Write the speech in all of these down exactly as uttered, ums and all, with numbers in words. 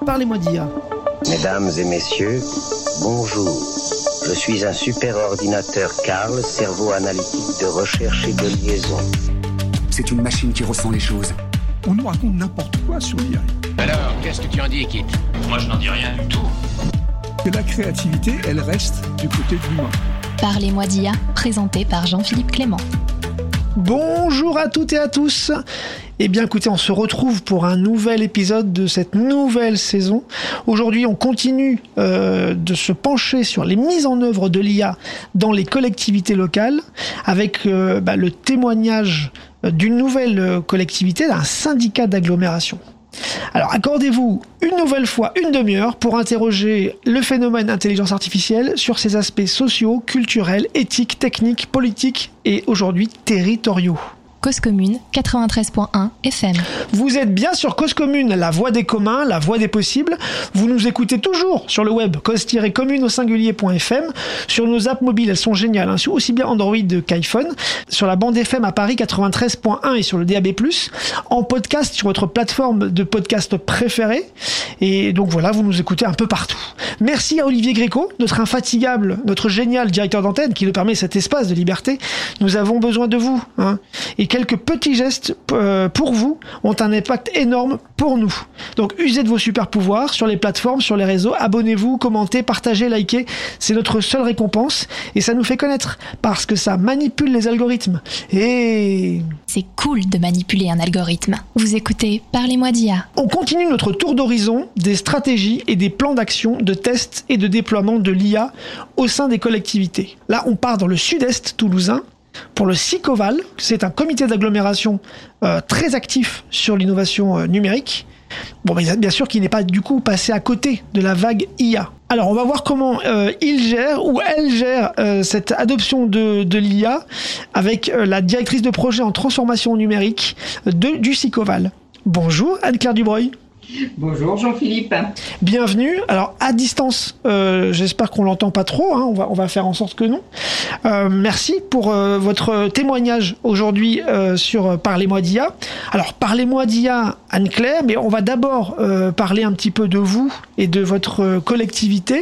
Parlez-moi d'I A. Mesdames et messieurs, bonjour. Je suis un super ordinateur Carl, cerveau analytique de recherche et de liaison. C'est une machine qui ressent les choses. On nous raconte n'importe quoi sur l'I A. Alors, qu'est-ce que tu en dis, Kit ? Moi, je n'en dis rien du tout. Que la créativité, elle reste du côté de l'humain. Parlez-moi d'I A, présenté par Jean-Philippe Clément. Bonjour à toutes et à tous. Eh bien écoutez, on se retrouve pour un nouvel épisode de cette nouvelle saison. Aujourd'hui, on continue euh, de se pencher sur les mises en œuvre de l'I A dans les collectivités locales avec euh, bah, le témoignage d'une nouvelle collectivité, d'un syndicat d'agglomération. Alors accordez-vous une nouvelle fois une demi-heure pour interroger le phénomène intelligence artificielle sur ses aspects sociaux, culturels, éthiques, techniques, politiques et aujourd'hui territoriaux. Cause Commune, quatre-vingt-treize point un F M. Vous êtes bien sur Cause Commune, la voix des communs, la voix des possibles. Vous nous écoutez toujours sur le web, cause-commune au singulier.fm. Sur nos apps mobiles, elles sont géniales, hein, aussi bien Android qu'iPhone. Sur la bande F M à Paris quatre-vingt-treize point un et sur le D A B plus. En podcast sur votre plateforme de podcast préférée. Et donc voilà, vous nous écoutez un peu partout. Merci à Olivier Gréco, notre infatigable, notre génial directeur d'antenne qui nous permet cet espace de liberté. Nous avons besoin de vous, hein. Et quelques petits gestes euh, pour vous ont un impact énorme pour nous. Donc usez de vos super pouvoirs sur les plateformes, sur les réseaux, abonnez-vous, commentez, partagez, likez, c'est notre seule récompense et ça nous fait connaître parce que ça manipule les algorithmes. Et c'est cool de manipuler un algorithme. Vous écoutez Parlez-moi d'I A. On continue notre tour d'horizon des stratégies et des plans d'action, de tests et de déploiement de l'I A au sein des collectivités. Là, on part dans le sud-est toulousain. Pour le SICOVAL, c'est un comité d'agglomération euh, très actif sur l'innovation euh, numérique. Bon, mais bien sûr qu'il n'est pas du coup passé à côté de la vague I A. Alors, on va voir comment euh, il gère ou elle gère euh, cette adoption de, de l'I A avec euh, la directrice de projet en transformation numérique de, du SICOVAL. Bonjour Anne-Claire Dubreuil. Bonjour Jean-Philippe. Bienvenue. Alors à distance, euh, j'espère qu'on l'entend pas trop. Hein, on va on va faire en sorte que non. Euh, merci pour euh, votre témoignage aujourd'hui euh, sur Parlez-moi d'I A. Alors Parlez-moi d'I A, Anne-Claire, mais on va d'abord euh, parler un petit peu de vous et de votre collectivité.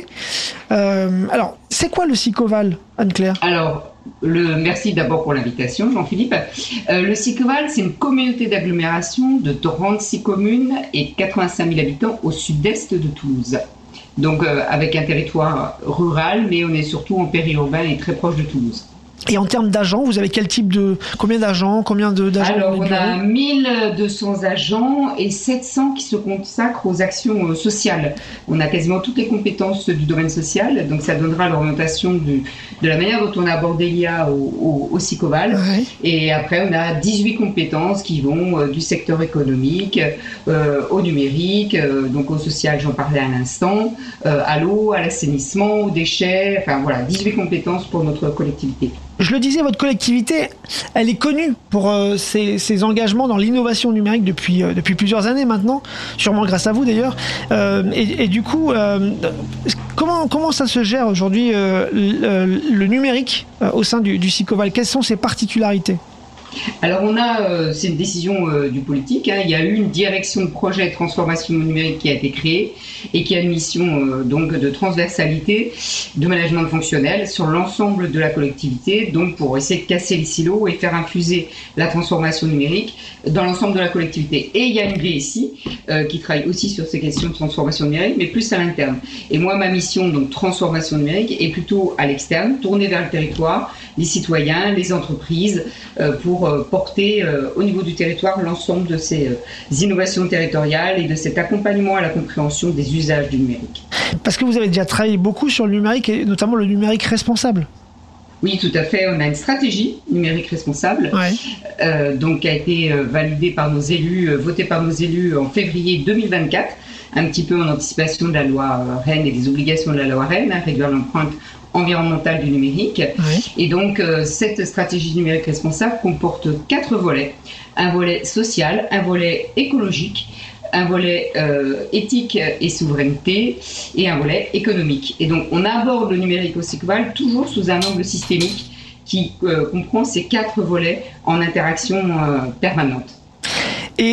Euh, alors c'est quoi le SICOVAL, Anne-Claire ? Alors Le, merci d'abord pour l'invitation, Jean-Philippe. Euh, le SICOVAL, c'est une communauté d'agglomération de trente-six communes et quatre-vingt-cinq mille habitants au sud-est de Toulouse. Donc euh, avec un territoire rural, mais on est surtout en périurbain et très proche de Toulouse. Et en termes d'agents, vous avez quel type de... Combien d'agents Combien de, d'agents Alors, on a mille deux cents agents et sept cents qui se consacrent aux actions sociales. On a quasiment toutes les compétences du domaine social, donc ça donnera l'orientation du, de la manière dont on a abordé l'I A au, au, au SICOVAL. Ouais. Et après, on a dix-huit compétences qui vont euh, du secteur économique euh, au numérique, euh, donc au social, j'en parlais à l'instant, euh, à l'eau, à l'assainissement, aux déchets, enfin voilà, dix-huit compétences pour notre collectivité. Je le disais, votre collectivité, elle est connue pour euh, ses, ses engagements dans l'innovation numérique depuis, euh, depuis plusieurs années maintenant, sûrement grâce à vous d'ailleurs. Euh, et, et du coup, euh, comment, comment ça se gère aujourd'hui euh, le, le numérique euh, au sein du, du SICOVAL ? Quelles sont ses particularités ? Alors on a, euh, c'est une décision euh, du politique, hein. Il y a eu une direction de projet de transformation numérique qui a été créée et qui a une mission euh, donc de transversalité, de management fonctionnel sur l'ensemble de la collectivité, donc pour essayer de casser les silos et faire infuser la transformation numérique dans l'ensemble de la collectivité. Et il y a une D S I euh, qui travaille aussi sur ces questions de transformation numérique, mais plus à l'interne. Et moi, ma mission, donc transformation numérique, est plutôt à l'externe, tournée vers le territoire, les citoyens, les entreprises, euh, pour euh, porter euh, au niveau du territoire l'ensemble de ces euh, innovations territoriales et de cet accompagnement à la compréhension des usages du numérique. Parce que vous avez déjà travaillé beaucoup sur le numérique et notamment le numérique responsable. Oui, tout à fait. On a une stratégie numérique responsable, ouais. euh, donc qui a été euh, validée par nos élus, euh, votée par nos élus en février deux mille vingt-quatre, un petit peu en anticipation de la loi euh, Rennes et des obligations de la loi Rennes, hein, réduire l'empreinte environnementale du numérique. Ouais. Et donc, euh, cette stratégie numérique responsable comporte quatre volets. Un volet social, un volet écologique, un volet euh, éthique et souveraineté et un volet économique. Et donc, on aborde le numérique au SICOVAL toujours sous un angle systémique qui euh, comprend ces quatre volets en interaction euh, permanente. Et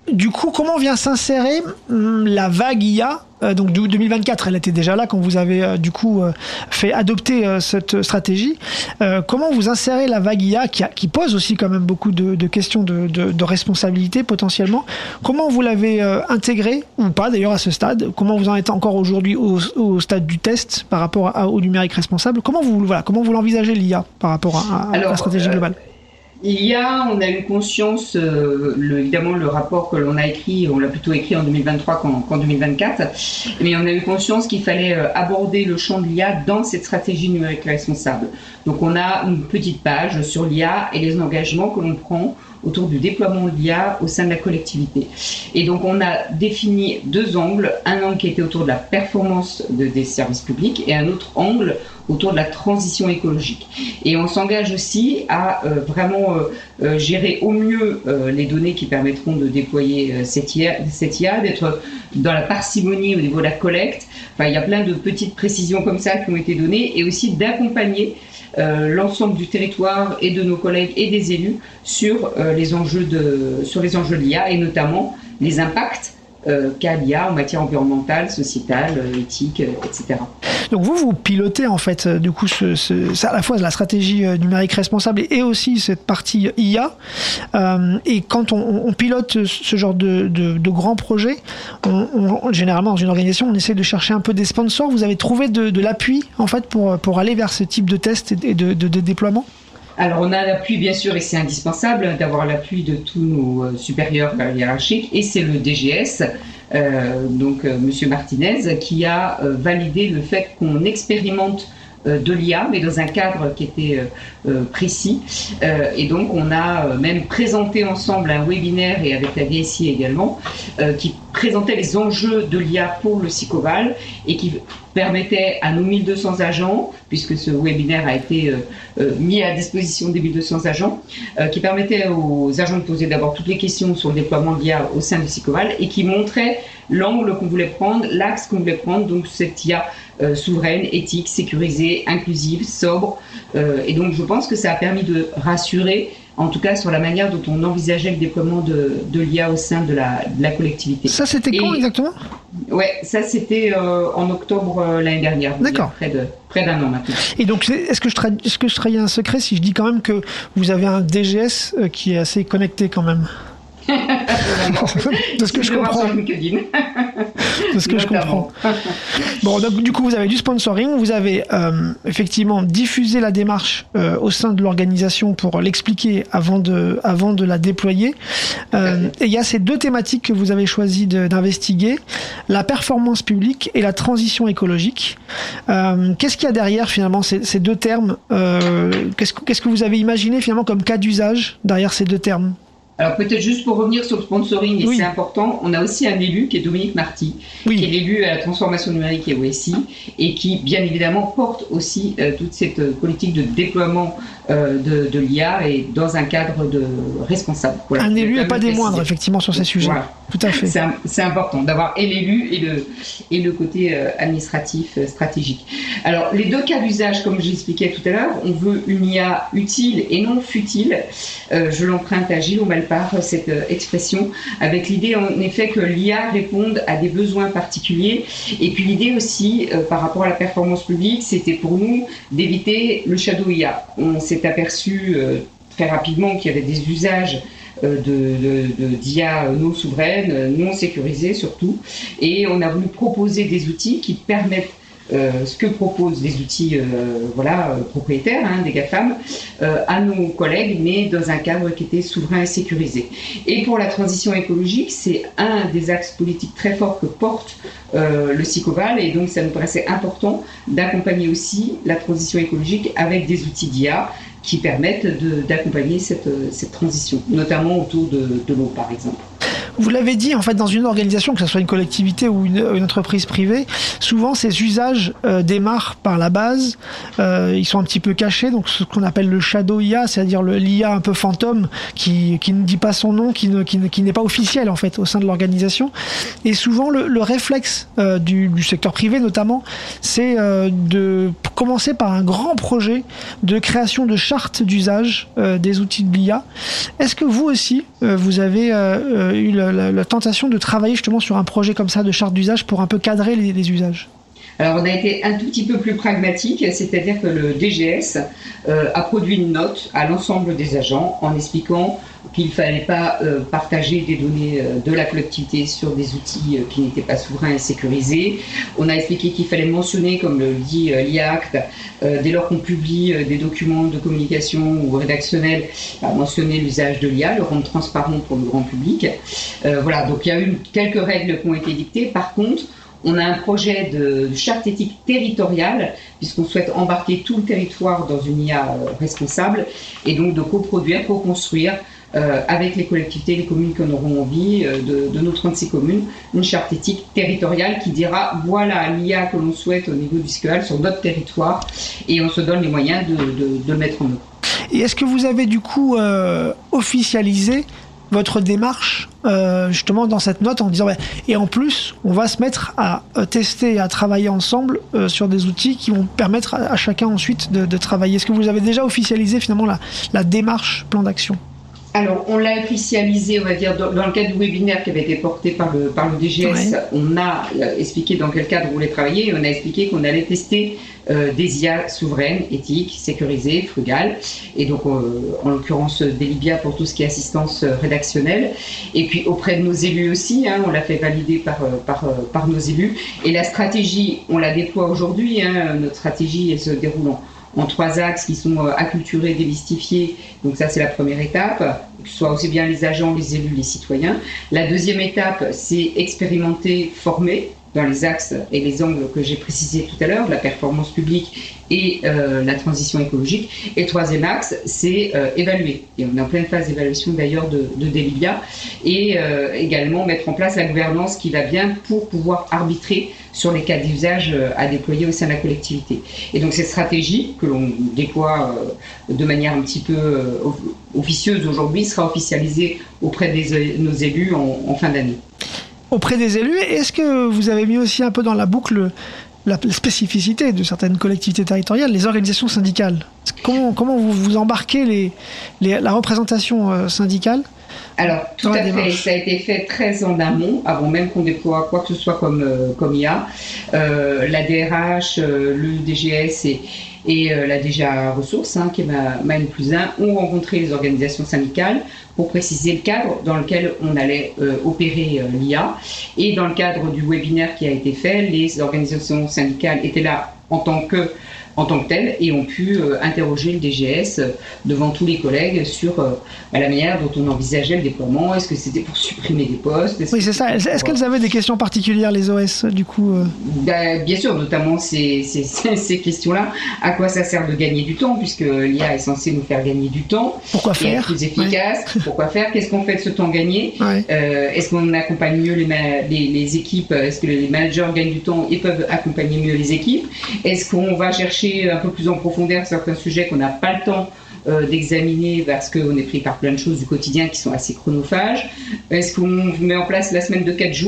du coup, comment vient s'insérer hum, la vague I A euh, donc deux mille vingt-quatre, elle était déjà là quand vous avez euh, du coup euh, fait adopter euh, cette stratégie. Euh, comment vous insérez la vague I A qui, a, qui pose aussi quand même beaucoup de, de questions de, de, de responsabilité potentiellement. Comment vous l'avez euh, intégré ou pas d'ailleurs à ce stade? Comment vous en êtes encore aujourd'hui au, au stade du test par rapport à, au numérique responsable? Comment vous voilà, comment vous l'envisagez l'I A par rapport à, à, Alors, à la stratégie euh... globale? Il y a, on a eu conscience, euh, le, évidemment le rapport que l'on a écrit, on l'a plutôt écrit en deux mille vingt-trois qu'en, qu'en deux mille vingt-quatre, mais on a eu conscience qu'il fallait euh, aborder le champ de l'I A dans cette stratégie numérique responsable. Donc on a une petite page sur l'I A et les engagements que l'on prend autour du déploiement de l'I A au sein de la collectivité. Et donc on a défini deux angles, un angle qui était autour de la performance de, des services publics et un autre angle autour de la transition écologique. Et on s'engage aussi à euh, vraiment euh, euh, gérer au mieux euh, les données qui permettront de déployer euh, cette, I A, cette I A, d'être dans la parcimonie au niveau de la collecte. Enfin, il y a plein de petites précisions comme ça qui ont été données et aussi d'accompagner Euh, l'ensemble du territoire et de nos collègues et des élus sur, euh, les, enjeux de, sur les enjeux de l'I A et notamment les impacts euh, qu'a l'I A en matière environnementale, sociétale, euh, éthique, euh, et cetera. Donc vous, vous pilotez en fait euh, du coup ce, ce, ça, à la fois la stratégie euh, numérique responsable et, et aussi cette partie I A. Euh, et quand on, on pilote ce genre de, de, de grands projets, on, on, généralement dans une organisation, on essaie de chercher un peu des sponsors. Vous avez trouvé de, de l'appui en fait pour, pour aller vers ce type de test et de, de, de déploiement? Alors on a l'appui bien sûr et c'est indispensable d'avoir l'appui de tous nos euh, supérieurs hiérarchiques et c'est le D G S, euh, donc euh, Monsieur Martinez, qui a euh, validé le fait qu'on expérimente euh, de l'I A mais dans un cadre qui était euh, euh, précis euh, et donc on a euh, même présenté ensemble un webinaire et avec la D S I également euh, qui présentait les enjeux de l'I A pour le Sicoval et qui permettait à nos mille deux cents agents, puisque ce webinaire a été euh, euh, mis à disposition des mille deux cents agents, euh, qui permettait aux agents de poser d'abord toutes les questions sur le déploiement de l'I A au sein du Sicoval et qui montrait l'angle qu'on voulait prendre, l'axe qu'on voulait prendre, donc cette I A euh, souveraine, éthique, sécurisée, inclusive, sobre. Euh, et donc je pense que ça a permis de rassurer en tout cas sur la manière dont on envisageait le déploiement de, de l'I A au sein de la, de la collectivité. Ça, c'était quand exactement ? Ouais, ça c'était euh, en octobre euh, l'année dernière. D'accord. Près, de, près d'un an maintenant. Et donc, est-ce que je trahis, est-ce que je trahis un secret si je dis quand même que vous avez un D G S euh, qui est assez connecté quand même ? De ce que je comprends. De ce que je comprends. Bon, donc du coup, vous avez du sponsoring, vous avez euh, effectivement diffusé la démarche euh, au sein de l'organisation pour l'expliquer avant de, avant de la déployer. Euh, et il y a ces deux thématiques que vous avez choisi de, d'investiguer, la performance publique et la transition écologique. Euh, qu'est-ce qu'il y a derrière finalement ces, ces deux termes euh, qu'est-ce, qu'est-ce que vous avez imaginé finalement comme cas d'usage derrière ces deux termes ? Alors peut-être juste pour revenir sur le sponsoring, et oui. c'est important, on a aussi un élu qui est Dominique Marty, oui. qui est l'élu à la transformation numérique et au S I, et qui bien évidemment porte aussi euh, toute cette euh, politique de déploiement euh, de, de l'I A et dans un cadre de responsable. Voilà. Un élu et pas des moindres effectivement sur ces sujets. Voilà. Tout à fait. C'est, un, c'est important d'avoir et l'élu et le, et le côté euh, administratif, euh, stratégique. Alors les deux cas d'usage, comme j'expliquais tout à l'heure, on veut une I A utile et non futile. Euh, je l'emprunte à Gilles Omalpar, cette euh, expression, avec l'idée en effet que l'I A réponde à des besoins particuliers. Et puis l'idée aussi, euh, par rapport à la performance publique, c'était pour nous d'éviter le shadow I A. On s'est aperçu euh, très rapidement qu'il y avait des usages De, de, de, d'I A non souveraine, non sécurisée surtout, et on a voulu proposer des outils qui permettent euh, ce que proposent les outils euh, voilà, euh, propriétaires hein, des GAFAM euh, à nos collègues, mais dans un cadre qui était souverain et sécurisé. Et pour la transition écologique, c'est un des axes politiques très forts que porte euh, le Sicoval, et donc ça nous paraissait important d'accompagner aussi la transition écologique avec des outils d'I A qui permettent de, d'accompagner cette, cette transition, notamment autour de, de l'eau, par exemple. Vous l'avez dit, en fait, dans une organisation, que ce soit une collectivité ou une, une entreprise privée, souvent ces usages euh, démarrent par la base, euh, ils sont un petit peu cachés, donc ce qu'on appelle le shadow I A, c'est-à-dire le, l'I A un peu fantôme, qui, qui ne dit pas son nom, qui, ne, qui, ne, qui n'est pas officiel en fait au sein de l'organisation. Et souvent, le, le réflexe euh, du, du secteur privé notamment, c'est euh, de commencé par un grand projet de création de chartes d'usage euh, des outils de l'I A. Est-ce que vous aussi, euh, vous avez euh, eu la, la, la tentation de travailler justement sur un projet comme ça de charte d'usage pour un peu cadrer les, les usages ? Alors, on a été un tout petit peu plus pragmatique, c'est-à-dire que le D G S euh, a produit une note à l'ensemble des agents en expliquant qu'il ne fallait pas euh, partager des données euh, de la collectivité sur des outils euh, qui n'étaient pas souverains et sécurisés. On a expliqué qu'il fallait mentionner, comme le dit euh, l'I A Act, euh, dès lors qu'on publie euh, des documents de communication ou rédactionnels, bah, mentionner l'usage de l'I A, le rendre transparent pour le grand public. Euh, voilà, donc il y a eu quelques règles qui ont été dictées. Par contre, on a un projet de charte éthique territoriale, puisqu'on souhaite embarquer tout le territoire dans une I A responsable, et donc de coproduire, co-construire euh, avec les collectivités, les communes qui en auront envie, euh, de, de nos trente-six communes, une charte éthique territoriale qui dira voilà l'I A que l'on souhaite au niveau du S C E A L sur notre territoire, et on se donne les moyens de, de, de le mettre en œuvre. Et est-ce que vous avez du coup euh, officialisé votre démarche euh, justement dans cette note en disant bah, et en plus on va se mettre à euh, tester et à travailler ensemble euh, sur des outils qui vont permettre à, à chacun ensuite de, de travailler. Est-ce que vous avez déjà officialisé finalement la, la démarche plan d'action ? Alors, on l'a officialisé, on va dire, dans, dans le cadre du webinaire qui avait été porté par le, par le D G S. Ouais. On a euh, expliqué dans quel cadre on voulait travailler et on a expliqué qu'on allait tester euh, des I A souveraines, éthiques, sécurisées, frugales. Et donc, euh, en l'occurrence, Delibia pour tout ce qui est assistance euh, rédactionnelle. Et puis, auprès de nos élus aussi, hein, on l'a fait valider par, euh, par, euh, par nos élus. Et la stratégie, on la déploie aujourd'hui. Hein, notre stratégie, elle se déroule en en trois axes qui sont euh, acculturés, démystifiés. Donc ça, c'est la première étape, que ce soit aussi bien les agents, les élus, les citoyens. La deuxième étape, c'est expérimenter, former dans les axes et les angles que j'ai précisés tout à l'heure, la performance publique et euh, la transition écologique. Et le troisième axe, c'est euh, évaluer. Et on est en pleine phase d'évaluation d'ailleurs de, de Delibia. Et euh, également mettre en place la gouvernance qui va bien pour pouvoir arbitrer sur les cas d'usage à déployer au sein de la collectivité. Et donc cette stratégie que l'on déploie euh, de manière un petit peu euh, officieuse aujourd'hui sera officialisée auprès de nos élus en, en fin d'année. Auprès des élus, est-ce que vous avez mis aussi un peu dans la boucle la spécificité de certaines collectivités territoriales, les organisations syndicales ? Comment, comment vous, vous embarquez les, les, la représentation euh, syndicale ? Alors, tout à fait, ça a été fait très en amont, avant même qu'on déploie quoi que ce soit comme, euh, comme I A. Euh, la D R H, euh, le D G S et, et euh, la D G A Ressources, hein, qui est ma, ma N plus un, ont rencontré les organisations syndicales pour préciser le cadre dans lequel on allait euh, opérer euh, l'I A. Et dans le cadre du webinaire qui a été fait, les organisations syndicales étaient là en tant que en tant que telles et ont pu euh, interroger le D G S euh, devant tous les collègues sur euh, la manière dont on envisageait le déploiement. Est-ce que c'était pour supprimer des postes ? Oui, c'est ça. Est-ce qu'elles avaient des questions particulières, les O S, du coup euh... ben, Bien sûr, notamment ces, ces, ces questions-là. À quoi ça sert de gagner du temps, puisque l'I A est censée nous faire gagner du temps. Pourquoi faire ? Être plus efficace. Ouais. Pourquoi faire ? Qu'est-ce qu'on fait de ce temps gagné ? Ouais. euh, Est-ce qu'on accompagne mieux les, ma- les, les équipes ? Est-ce que les managers gagnent du temps et peuvent accompagner mieux les équipes ? Est-ce qu'on va chercher un peu plus en profondeur certains sujets qu'on n'a pas le temps euh, d'examiner parce qu'on est pris par plein de choses du quotidien qui sont assez chronophages. Est-ce qu'on met en place la semaine de quatre jours ?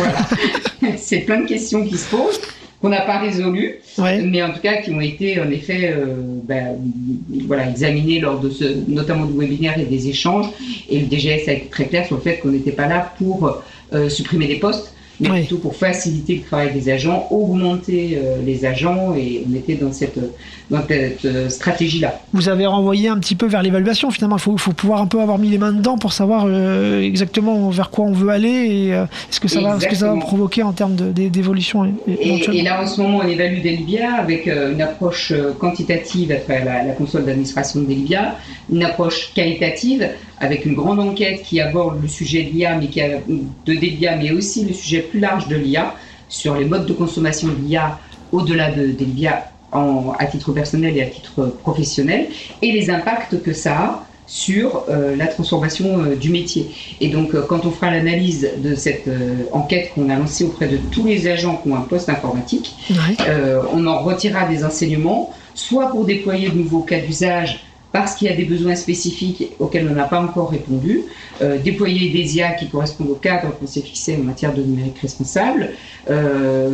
Voilà. C'est plein de questions qui se posent, qu'on n'a pas résolues, ouais. mais en tout cas qui ont été en effet euh, ben, voilà, examinées lors de ce, notamment du webinaire et des échanges. Et le D G S a été très clair sur le fait qu'on n'était pas là pour euh, supprimer des postes, mais oui. plutôt pour faciliter le travail des agents, augmenter euh, les agents, et on était dans cette, dans cette euh, stratégie-là. Vous avez renvoyé un petit peu vers l'évaluation, finalement. Il faut, faut pouvoir un peu avoir mis les mains dedans pour savoir euh, exactement vers quoi on veut aller, et euh, ce, que ça va, ce que ça va provoquer en termes de, de, d'évolution. Et, et là, en ce moment, on évalue Delibia avec euh, une approche quantitative à travers la, la console d'administration de Delibia, une approche qualitative avec une grande enquête qui aborde le sujet de l'I A, mais qui a, de Delibia, mais aussi le sujet plus large de l'I A, sur les modes de consommation de l'I A au-delà de Delibia, en, à titre personnel et à titre professionnel, et les impacts que ça a sur euh, la transformation euh, du métier. Et donc, euh, quand on fera l'analyse de cette euh, enquête qu'on a lancée auprès de tous les agents qui ont un poste informatique, ouais. euh, on en retirera des enseignements, soit pour déployer de nouveaux cas d'usage, parce qu'il y a des besoins spécifiques auxquels on n'a pas encore répondu, euh, déployer des I A qui correspondent au cadre qu'on s'est fixé en matière de numérique responsable, euh,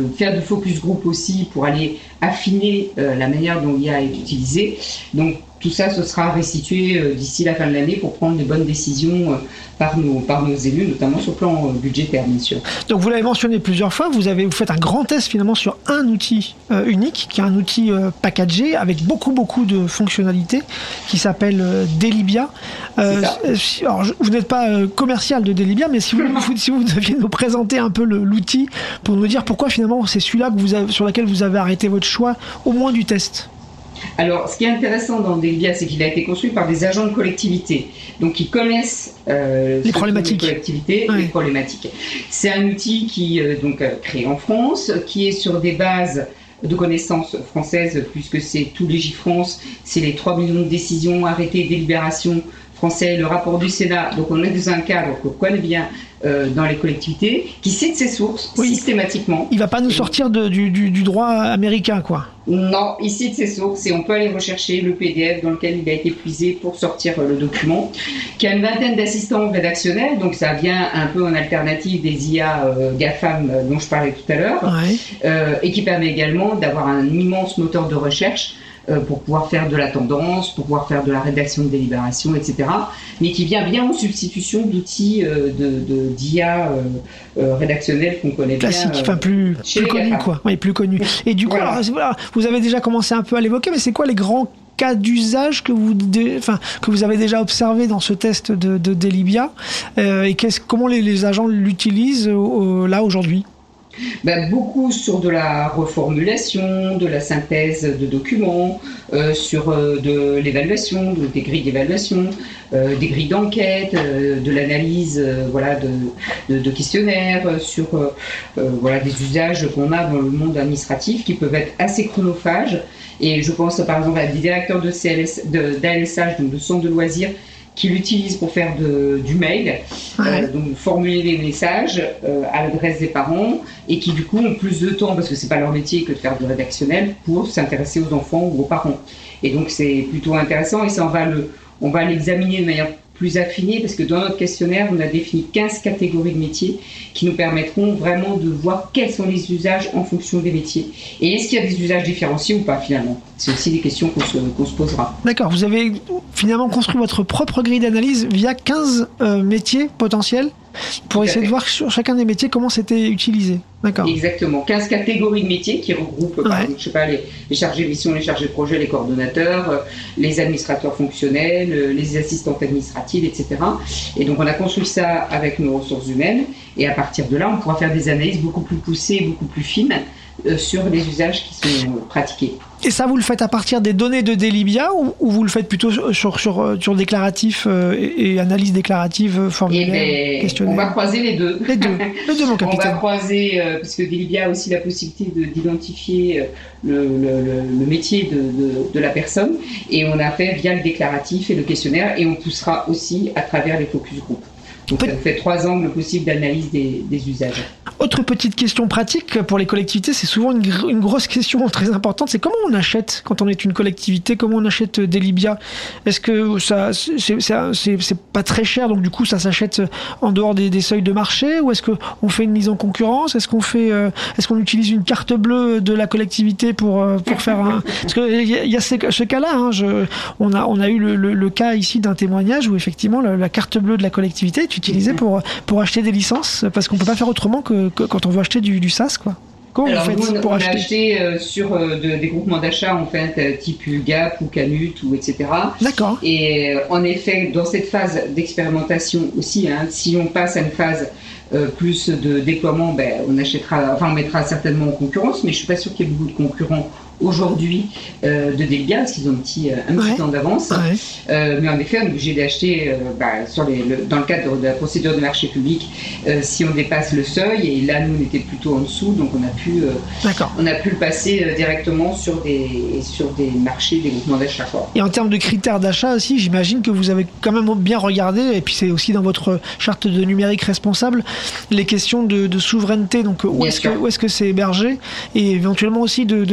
euh, faire du focus group aussi pour aller affiner euh, la manière dont l'I A est utilisée. Donc tout ça, ce sera restitué euh, d'ici la fin de l'année pour prendre les bonnes décisions euh, par, nos, par nos élus, notamment sur le plan euh, budgétaire, bien sûr. Donc vous l'avez mentionné plusieurs fois, vous, avez, vous faites un grand test finalement sur un outil euh, unique, qui est un outil euh, packagé avec beaucoup beaucoup de fonctionnalités, qui s'appelle euh, Delibia. Euh, si, alors, je, vous n'êtes pas euh, commercial de Delibia, mais si vous, vous, si vous deviez nous présenter un peu le, l'outil pour nous dire pourquoi finalement c'est celui-là que vous avez, sur lequel vous avez arrêté votre choix, au moins du test. Alors, ce qui est intéressant dans Delibia, c'est qu'il a été construit par des agents de collectivité, donc qui connaissent euh, les problématiques. Les collectivités, ouais. les problématiques. C'est un outil qui est donc créé en France, qui est sur des bases de connaissances françaises, puisque c'est tout Légifrance, c'est les trois millions de décisions, arrêtés, délibérations français, le rapport du Sénat. Donc, on est dans un cadre qu'on connaît bien euh, dans les collectivités, qui cite ses sources oui. systématiquement. Il ne va pas nous sortir de, du, du, du droit américain, quoi. Non, il cite ses sources et on peut aller rechercher le P D F dans lequel il a été puisé pour sortir le document, qui a une vingtaine d'assistants rédactionnels, donc ça vient un peu en alternative des I A euh, GAFAM euh, dont je parlais tout à l'heure, ouais. euh, et qui permet également d'avoir un immense moteur de recherche euh, pour pouvoir faire de la tendance, pour pouvoir faire de la rédaction de délibération, et cetera, mais qui vient bien en substitution d'outils euh, de, de, d'I A euh, euh, rédactionnels qu'on connaît classique, bien. Classique, enfin plus, plus connu, quoi. Oui, plus connu. Et du coup, voilà. Alors, voilà, vous avez déjà commencé un peu à l'évoquer, mais c'est quoi les grands cas d'usage que vous, dé... enfin, que vous avez déjà observé dans ce test de, de Delibia euh, et qu'est-ce, comment les, les agents l'utilisent euh, là aujourd'hui? Ben, beaucoup sur de la reformulation, de la synthèse de documents, euh, sur euh, de l'évaluation, de, des grilles d'évaluation, euh, des grilles d'enquête, euh, de l'analyse euh, voilà, de, de, de questionnaires, euh, sur euh, euh, voilà, des usages qu'on a dans le monde administratif qui peuvent être assez chronophages. Et je pense par exemple à des directeurs de C L S, de, d'A L S H, donc de centres de loisirs, qui l'utilisent pour faire de, du mail, ouais. euh, donc formuler des messages euh, à l'adresse des parents et qui du coup ont plus de temps, parce que c'est pas leur métier que de faire du rédactionnel, pour s'intéresser aux enfants ou aux parents. Et donc c'est plutôt intéressant et ça on va, le, on va l'examiner de manière plus affinée parce que dans notre questionnaire on a défini quinze catégories de métiers qui nous permettront vraiment de voir quels sont les usages en fonction des métiers. Et est-ce qu'il y a des usages différenciés ou pas finalement? C'est aussi des questions qu'on se, qu'on se posera. D'accord, vous avez finalement construit votre propre grille d'analyse via quinze euh, métiers potentiels pour essayer de voir sur chacun des métiers comment c'était utilisé. D'accord. Exactement, quinze catégories de métiers qui regroupent ouais. par exemple, je sais pas, les, les chargés de mission, les chargés de projet, les coordonnateurs, euh, les administrateurs fonctionnels, euh, les assistantes administratives, et cetera. Et donc on a construit ça avec nos ressources humaines et à partir de là on pourra faire des analyses beaucoup plus poussées, beaucoup plus fines euh, sur les usages qui sont euh, pratiqués. Et ça, vous le faites à partir des données de Delibia ou, ou vous le faites plutôt sur, sur, sur, sur déclaratifs euh, et, et analyse déclarative, formulaire, ben, questionnaire? On va croiser les deux. Les deux, les deux mon capitaine. On va croiser, euh, parce que Delibia a aussi la possibilité de, d'identifier euh, le, le, le métier de, de, de la personne. Et on a fait via le déclaratif et le questionnaire. Et on poussera aussi à travers les focus group. Donc Peut- ça fait trois angles possibles d'analyse des, des usages. Autre petite question pratique pour les collectivités, c'est souvent une, gr- une grosse question très importante, c'est comment on achète quand on est une collectivité, comment on achète Delibia? Est-ce que ça, c'est, c'est, c'est, c'est pas très cher, donc du coup ça s'achète en dehors des, des seuils de marché, ou est-ce qu'on fait une mise en concurrence? Est-ce qu'on fait, euh, est-ce qu'on utilise une carte bleue de la collectivité pour, pour faire un... Parce qu'il y a, y a ce, ce cas-là, hein, je, on, a, on a eu le, le, le cas ici d'un témoignage où effectivement la, la carte bleue de la collectivité est utilisée pour, pour acheter des licences, parce qu'on peut pas faire autrement que, que quand on veut acheter du, du SaaS, quoi. Comment Alors, vous faites nous, pour on acheter, a acheté euh, sur euh, de, des groupements d'achat en fait, euh, type U G A P ou Canut ou et cetera. D'accord. Et euh, en effet, dans cette phase d'expérimentation aussi, hein, si on passe à une phase euh, plus de déploiement, ben, on achètera, enfin on mettra certainement en concurrence, mais je suis pas sûre qu'il y ait beaucoup de concurrents aujourd'hui euh, de Delibia parce qu'ils ont un petit, euh, un petit ouais. temps d'avance. Ouais. Euh, mais en effet, on est obligé d'acheter euh, bah, sur les, le, dans le cadre de la procédure de marché public euh, si on dépasse le seuil. Et là, nous, on était plutôt en dessous, donc on a pu, euh, on a pu le passer euh, directement sur des, sur des marchés, des groupements d'achat. Quoi. Et en termes de critères d'achat aussi, j'imagine que vous avez quand même bien regardé, et puis c'est aussi dans votre charte de numérique responsable, les questions de, de souveraineté. Donc où est-ce, que, où est-ce que c'est hébergé, et éventuellement aussi de, de frugalité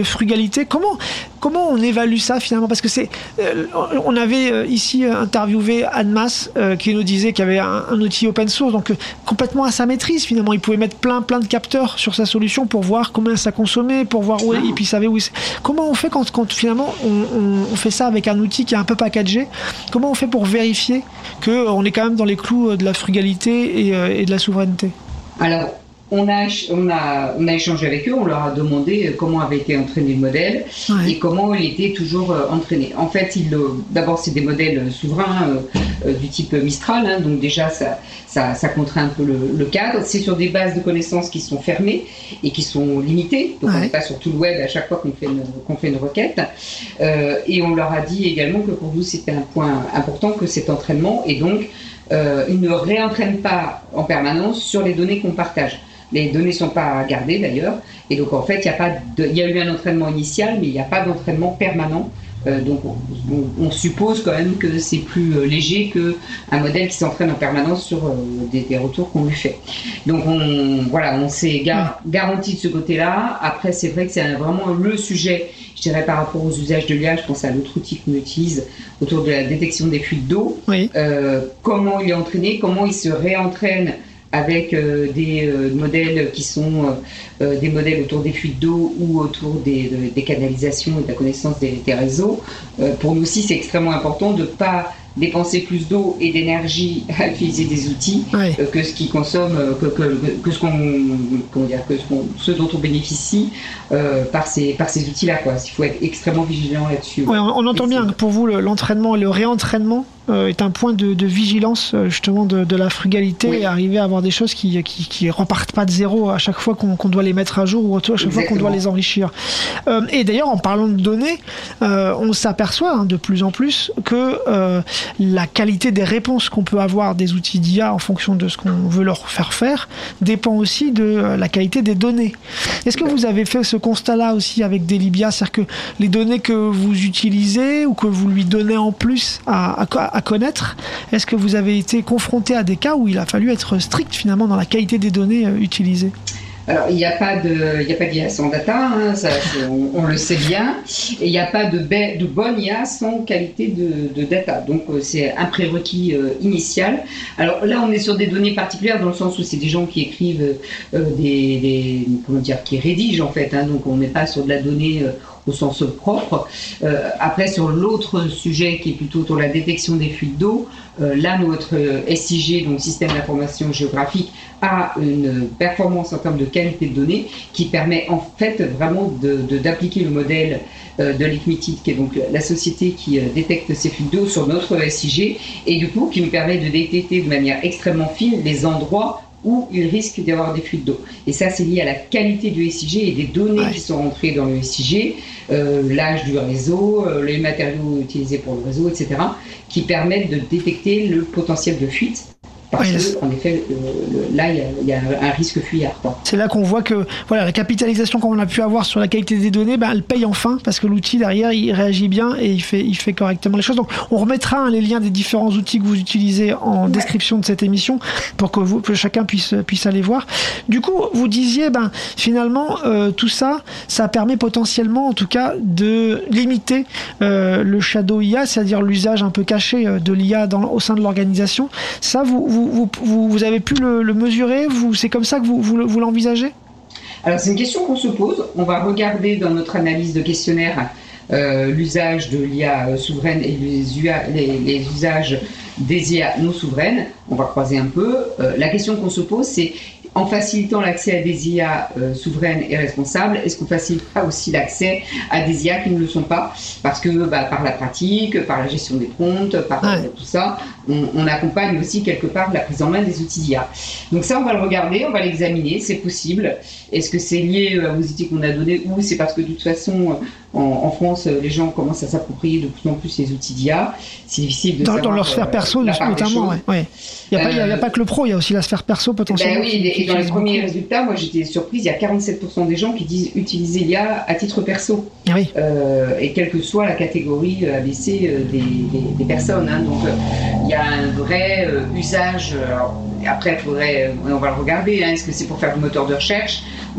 frugalité. Comment, comment on évalue ça finalement? Parce que c'est, euh, on avait euh, ici interviewé Anne Masse euh, qui nous disait qu'il y avait un, un outil open source, donc euh, complètement à sa maîtrise finalement. Il pouvait mettre plein, plein de capteurs sur sa solution pour voir combien ça consommait, pour voir où, et puis il savait où. C'est. Comment on fait quand, quand finalement on, on, on fait ça avec un outil qui est un peu packagé? Comment on fait pour vérifier que on est quand même dans les clous de la frugalité et, euh, et de la souveraineté? Alors, on a, on, a, on a échangé avec eux, on leur a demandé comment avait été entraîné le modèle ouais. et comment il était toujours euh, entraîné. En fait, il, euh, d'abord, c'est des modèles souverains euh, euh, du type Mistral, hein, donc déjà, ça, ça, ça contraint un peu le, le cadre. C'est sur des bases de connaissances qui sont fermées et qui sont limitées, donc ouais. on n'est pas sur tout le web à chaque fois qu'on fait une, qu'on fait une requête. Euh, et on leur a dit également que pour nous, c'était un point important que cet entraînement, et donc, euh, ils ne réentraînent pas en permanence sur les données qu'on partage. Les données ne sont pas gardées d'ailleurs, et donc en fait il y a pas de, il y a eu un entraînement initial, mais il n'y a pas d'entraînement permanent. Euh, donc on, on, on suppose quand même que c'est plus euh, léger qu'un modèle qui s'entraîne en permanence sur euh, des, des retours qu'on lui fait. Donc on, voilà, on s'est gar, garanti de ce côté-là. Après c'est vrai que c'est vraiment le sujet, je dirais par rapport aux usages de l'I A, je pense à l'autre outil qu'on utilise autour de la détection des fuites d'eau. Oui. Euh, comment il est entraîné, comment il se réentraîne avec euh, des euh, modèles qui sont euh, des modèles autour des fuites d'eau ou autour des, de, des canalisations et de la connaissance des, des réseaux. Euh, pour nous aussi, c'est extrêmement important de ne pas dépenser plus d'eau et d'énergie à utiliser des outils ouais. euh, que ce qui consomme, euh, que, que, que, ce qu'on, comment dire, que ce, qu'on, ce dont on bénéficie euh, par ces, par ces outils-là, quoi. Il faut être extrêmement vigilant là-dessus. Ouais, on, on entend bien que pour vous, le, l'entraînement et le réentraînement euh, est un point de, de vigilance justement de, de la frugalité oui. et arriver à avoir des choses qui, qui, qui repartent pas de zéro à chaque fois qu'on, qu'on doit les mettre à jour ou à chaque Exactement. fois qu'on doit les enrichir. Euh, et d'ailleurs, en parlant de données, euh, on s'aperçoit hein, de plus en plus que euh, la qualité des réponses qu'on peut avoir des outils d'I A en fonction de ce qu'on veut leur faire faire dépend aussi de la qualité des données. Est-ce que vous avez fait ce constat-là aussi avec Delibia, c'est-à-dire que les données que vous utilisez ou que vous lui donnez en plus à, à, à connaître, est-ce que vous avez été confronté à des cas où il a fallu être strict finalement dans la qualité des données euh, utilisées? Alors, il n'y a pas de, il n'y a pas d'I A sans data, hein, ça, on, on le sait bien, et il n'y a pas de, be, de bonne I A sans qualité de, de data. Donc, euh, c'est un prérequis euh, initial. Alors là, on est sur des données particulières dans le sens où c'est des gens qui écrivent euh, des, des, comment dire, qui rédigent en fait. Hein, donc, on n'est pas sur de la donnée euh, au sens propre. Euh, après, sur l'autre sujet qui est plutôt sur la détection des fuites d'eau, euh, là, notre S I G, donc Système d'information géographique, a une performance en termes de qualité de données qui permet en fait vraiment de, de, d'appliquer le modèle euh, de Liquidity, qui est donc la société qui euh, détecte ces fuites d'eau sur notre S I G, et du coup qui nous permet de détecter de manière extrêmement fine les endroits où il risque d'y avoir des fuites d'eau. Et ça, c'est lié à la qualité du S I G et des données ouais. qui sont rentrées dans le S I G, euh, l'âge du réseau, euh, les matériaux utilisés pour le réseau, et cetera, qui permettent de détecter le potentiel de fuite. Parce oui, que, en effet, euh, le, là, il y, y a un risque fuyard. Quoi. C'est là qu'on voit que voilà, la capitalisation qu'on a pu avoir sur la qualité des données, ben, elle paye enfin, parce que l'outil derrière, il réagit bien et il fait, il fait correctement les choses. Donc, on remettra hein, les liens des différents outils que vous utilisez en ouais. description de cette émission pour que, vous, que chacun puisse, puisse aller voir. Du coup, vous disiez, ben, finalement, euh, tout ça, ça permet potentiellement, en tout cas, de limiter euh, le shadow I A, c'est-à-dire l'usage un peu caché de l'I A dans, au sein de l'organisation. Ça, vous, vous Vous, vous, vous avez pu le, le mesurer vous, c'est comme ça que vous, vous, vous l'envisagez? Alors, c'est une question qu'on se pose. On va regarder dans notre analyse de questionnaire euh, l'usage de l'I A souveraine et les, U A, les, les usages des I A non souveraines. On va croiser un peu. Euh, la question qu'on se pose, c'est en facilitant l'accès à des I A euh, souveraines et responsables, est-ce qu'on facilitera aussi l'accès à des I A qui ne le sont pas? Parce que bah, par la pratique, par la gestion des prompts, par ouais. euh, tout ça, on, on accompagne aussi quelque part la prise en main des outils d'I A. Donc ça, on va le regarder, on va l'examiner, c'est possible. Est-ce que c'est lié euh, aux outils qu'on a donnés ou c'est parce que de toute façon, en, en France, les gens commencent à s'approprier de plus en plus les outils d'I A. C'est difficile de dans, savoir... Dans leur sphère perso, euh, notamment, ouais, ouais. Il n'y a, euh, a pas que le pro, il y a aussi la sphère perso potentiellement. Ben oui, et dans les premiers résultats, moi j'étais surprise, il y a quarante-sept pour cent des gens qui disent utiliser l'I A à titre perso. Ah oui. Euh, et quelle que soit la catégorie A B C euh, des, des, des personnes. Hein. Donc euh, il y a un vrai euh, usage. Alors, après, faudrait, on va le regarder. Hein, est-ce que c'est pour faire du moteur de recherche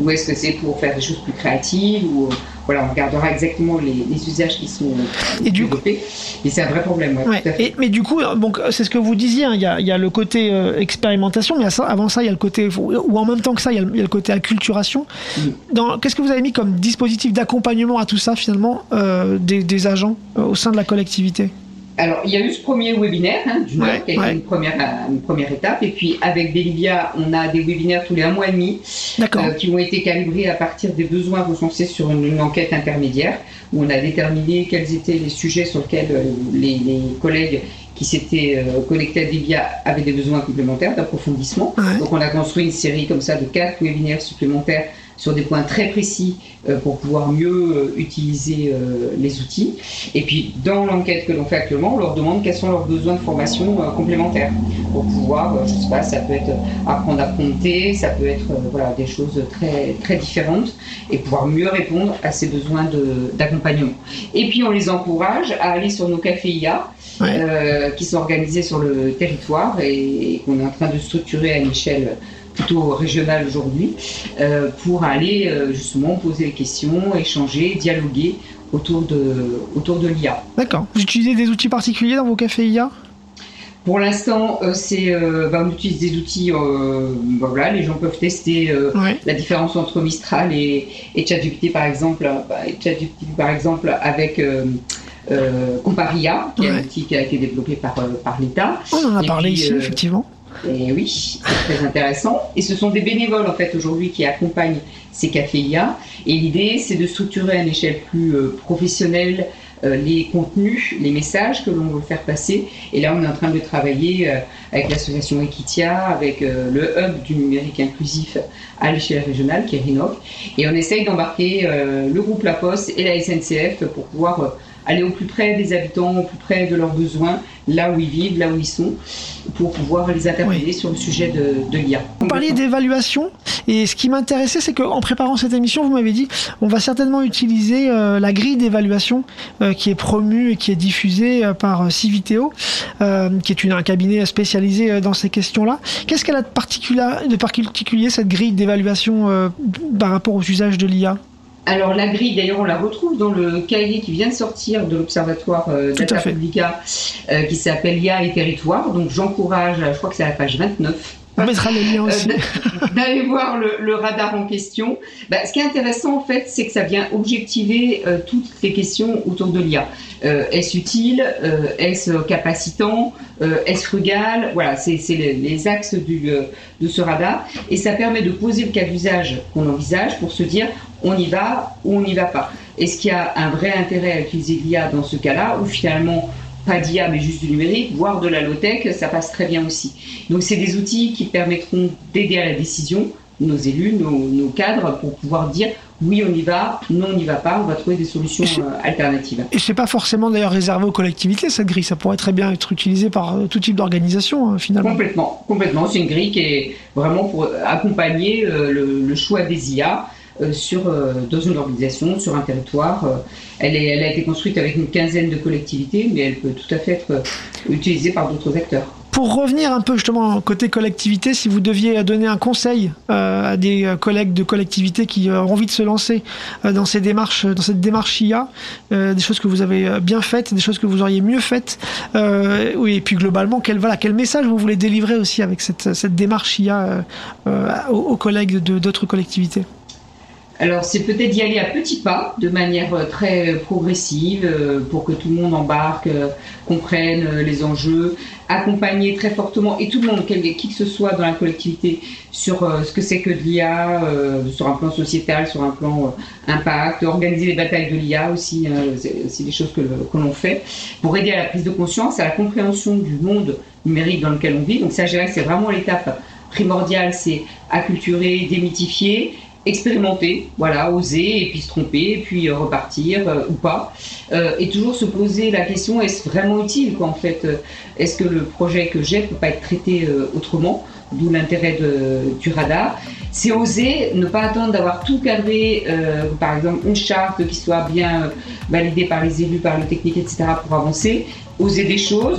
ou est-ce que c'est pour faire des choses plus créatives ou, voilà, on regardera exactement les, les usages qui sont et développés. Et c'est un vrai problème, ouais, ouais. Tout à fait. Et, mais du coup, donc, c'est ce que vous disiez, hein, il y a, il y a le côté euh, expérimentation, mais avant ça, il y a le côté, ou en même temps que ça, il y a le, il y a le côté acculturation. Mm. Dans, qu'est-ce que vous avez mis comme dispositif d'accompagnement à tout ça, finalement, euh, des, des agents euh, au sein de la collectivité ? Alors, il y a eu ce premier webinaire, hein, du Nord, ouais, qui a ouais. été une première, une première étape. Et puis, avec Delivia, on a des webinaires tous les un mois et demi euh, qui ont été calibrés à partir des besoins recensés sur une, une enquête intermédiaire où on a déterminé quels étaient les sujets sur lesquels euh, les, les collègues qui s'étaient euh, connectés à Delivia avaient des besoins complémentaires d'approfondissement. Ouais. Donc, on a construit une série comme ça de quatre webinaires supplémentaires sur des points très précis euh, pour pouvoir mieux euh, utiliser euh, les outils. Et puis, dans l'enquête que l'on fait actuellement, on leur demande quels sont leurs besoins de formation euh, complémentaires pour pouvoir, euh, je ne sais pas, ça peut être apprendre à compter, ça peut être euh, voilà, des choses très, très différentes et pouvoir mieux répondre à ces besoins de, d'accompagnement. Et puis, on les encourage à aller sur nos cafés I A ouais. euh, qui sont organisés sur le territoire et, et qu'on est en train de structurer à une échelle plutôt régional aujourd'hui, euh, pour aller euh, justement poser des questions, échanger, dialoguer autour de, autour de l'I A. D'accord. Vous utilisez des outils particuliers dans vos cafés I A ? Pour l'instant, euh, c'est, euh, bah, on utilise des outils, euh, bah, voilà, les gens peuvent tester euh, ouais. la différence entre Mistral et, et ChatGPT par exemple, bah, ChatGPT par exemple avec euh, euh, Comparia, qui ouais. est un outil qui a été développé par, euh, par l'État. On en a et parlé puis, ici, euh, effectivement. Et oui, c'est très intéressant. Et ce sont des bénévoles en fait aujourd'hui qui accompagnent ces cafés I A. Et l'idée, c'est de structurer à une échelle plus euh, professionnelle euh, les contenus, les messages que l'on veut faire passer. Et là, on est en train de travailler euh, avec l'association Equitia, avec euh, le hub du numérique inclusif à l'échelle régionale, qui est RINOC. Et on essaye d'embarquer euh, le groupe La Poste et la S N C F pour pouvoir euh, aller au plus près des habitants, au plus près de leurs besoins, là où ils vivent, là où ils sont, pour pouvoir les interpeller oui. sur le sujet de, de l'I A. Vous parliez d'évaluation, et ce qui m'intéressait, c'est qu'en préparant cette émission, vous m'avez dit, on va certainement utiliser euh, la grille d'évaluation euh, qui est promue et qui est diffusée euh, par Civiteo, euh, qui est une, un cabinet spécialisé euh, dans ces questions-là. Qu'est-ce qu'elle a de, particula- de particulier, cette grille d'évaluation euh, par rapport aux usages de l'I A ? Alors la grille, d'ailleurs, on la retrouve dans le cahier qui vient de sortir de l'Observatoire euh, Data Publica, euh, qui s'appelle I A et Territoire. Donc j'encourage, je crois que c'est à la page vingt-neuf. On mettra le lien aussi. Euh, d'aller voir le, le radar en question. Bah, ce qui est intéressant, en fait, c'est que ça vient objectiver euh, toutes les questions autour de l'I A. Euh, est-ce utile euh, Est-ce capacitant euh, Est-ce frugal Voilà, c'est, c'est les, les axes du, euh, de ce radar. Et ça permet de poser le cas d'usage qu'on envisage pour se dire on y va ou on n'y va pas. Est-ce qu'il y a un vrai intérêt à utiliser l'I A dans ce cas-là ou finalement pas d'I A mais juste du numérique, voire de la low-tech, ça passe très bien aussi. Donc c'est des outils qui permettront d'aider à la décision nos élus, nos, nos cadres, pour pouvoir dire oui on y va, non on n'y va pas, on va trouver des solutions euh, alternatives. Et c'est pas forcément d'ailleurs réservé aux collectivités cette grille, ça pourrait très bien être utilisé par tout type d'organisation hein, finalement. Complètement, complètement, c'est une grille qui est vraiment pour accompagner euh, le, le choix des I A. Euh, sur, euh, dans une organisation, sur un territoire. Euh, elle, est, elle a été construite avec une quinzaine de collectivités, mais elle peut tout à fait être euh, utilisée par d'autres acteurs. Pour revenir un peu justement côté collectivité, si vous deviez donner un conseil euh, à des collègues de collectivités qui euh, ont envie de se lancer euh, dans ces démarches, dans cette démarche I A, euh, des choses que vous avez bien faites, des choses que vous auriez mieux faites, euh, oui, et puis globalement, quel, voilà, quel message vous voulez délivrer aussi avec cette, cette démarche I A euh, aux, aux collègues de, d'autres collectivités? Alors, c'est peut-être d'y aller à petits pas, de manière très progressive, pour que tout le monde embarque, comprenne les enjeux, accompagner très fortement, et tout le monde, qui que ce soit dans la collectivité, sur ce que c'est que de l'I A, sur un plan sociétal, sur un plan impact, organiser les batailles de l'I A aussi, c'est aussi des choses que, que l'on fait, pour aider à la prise de conscience, à la compréhension du monde numérique dans lequel on vit. Donc ça, je dirais que c'est vraiment l'étape primordiale, c'est acculturer, démythifier, expérimenter, voilà, oser, et puis se tromper, et puis euh, repartir, euh, ou pas. Euh, et toujours se poser la question, est-ce vraiment utile, quoi, en fait euh, est-ce que le projet que j'ai ne peut pas être traité euh, autrement, d'où l'intérêt de, du radar. C'est oser, ne pas attendre d'avoir tout cadré, euh, par exemple une charte qui soit bien validée par les élus, par le technique, et cetera, pour avancer. Oser des choses,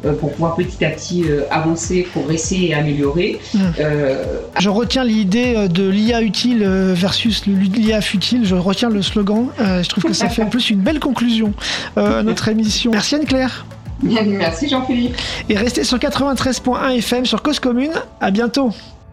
euh, pour pouvoir petit à petit euh, avancer, progresser et améliorer. Mmh. Euh, Je retiens l'idée de l'I A utile versus l'I A futile. Je retiens le slogan. Euh, je trouve que ça fait en plus une belle conclusion euh, à notre émission. Merci Anne-Claire. Merci Jean-Philippe. Et restez sur quatre-vingt-treize point un F M sur Cause Commune. À bientôt.